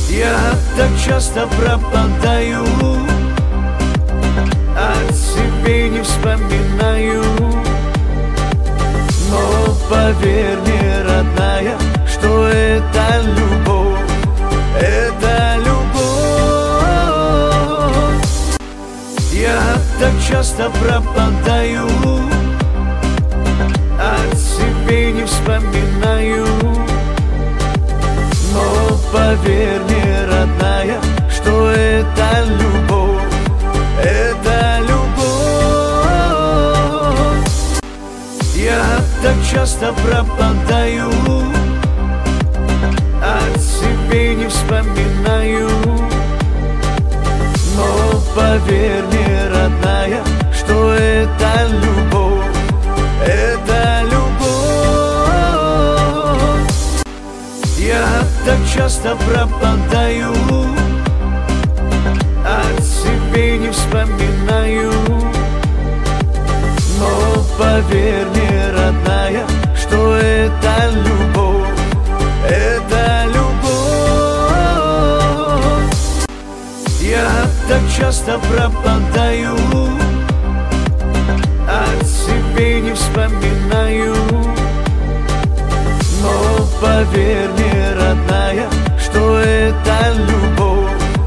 Я так часто пропадаю, о тебе не вспоминаю. Но поверь мне, родная, что это любовь, это любовь. Я так часто пропадаю, о тебе не вспоминаю. Но поверь мне, родная, что это любовь, это любовь. Я так часто пропадаю, о тебе не вспоминаю. Но поверь мне, родная, что это любовь, это любовь. Я так часто пропадаю, о тебе не вспоминаю. Но поверь мне, родная, что это любовь, это любовь. Я так часто пропадаю, о тебе не вспоминаю. Но поверь мне, родная, что это любовь.